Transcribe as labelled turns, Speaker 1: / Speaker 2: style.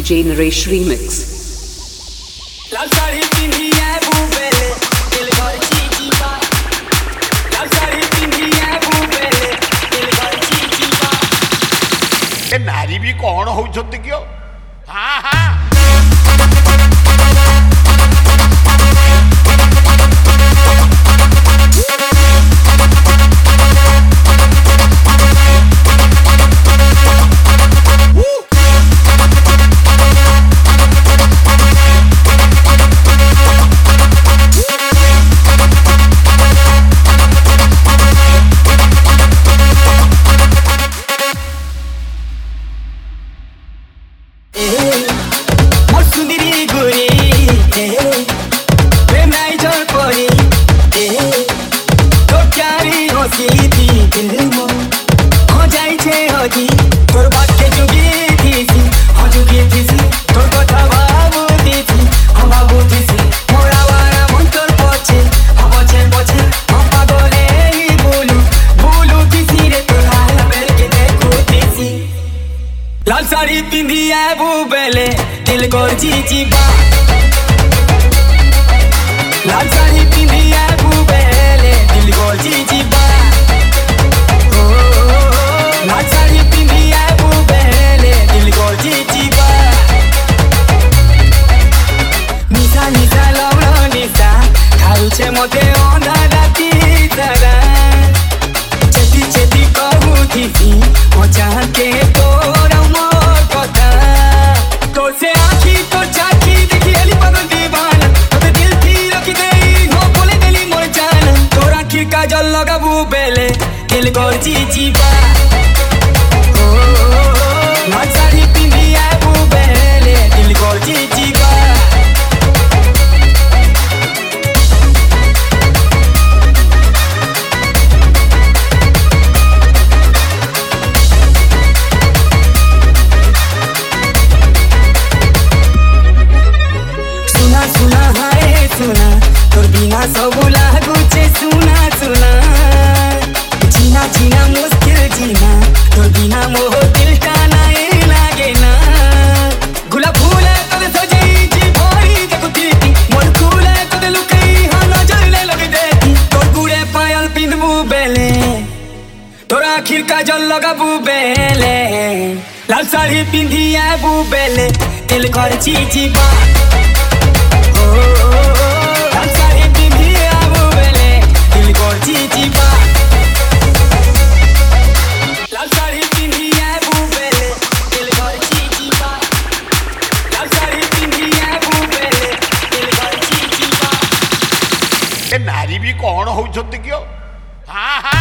Speaker 1: DJ Naresh Remix.
Speaker 2: नारी भी कौन होउछंती कियो हाँ हाँ
Speaker 3: लाल साड़ी पिंधी है बुबेले दिल गोर जी बा लाल साड़ी पिंधी है बुबेले दिल गोर जी बा लाल साड़ी पिंधी है बुबेले दिल गोर जी बा निशा निशा लवड़ा निशा खाउछे मते ओंधा राती तारा चेती चेती कहू थी मचा के तोरा काजल लगा बुबेले दिल गोर जी बा लाल साड़ी पिंधी है बुबेले दिल गोर जी बा सुना सुना हाय सुना तोर बिना सब लागुचे सुना सुना जीना जीना मुश्किल जीना तोर बिना मोह दिल टाना लागे ना गुलाब फूल तोरे सजई जी भरी देखुती मोर फूल तोरे लुकई हा नजर ले लगी देखी तोर गुड़े पायल पिंधबू बेले तोर आखिर काजल लगाबू बेले लाल साड़ी पिंधी है बुबेले दिल गोर जी बा लाल साड़ी पिंधी है बुबेले दिल गोर जी बा लाल साड़ी पिंधी है बुबेले दिल गोर जी बा लाल साड़ी पिंधी है बुबेले दिल गोर जी बा
Speaker 2: नारी भी कौन होउछंती कियो हाँ हाँ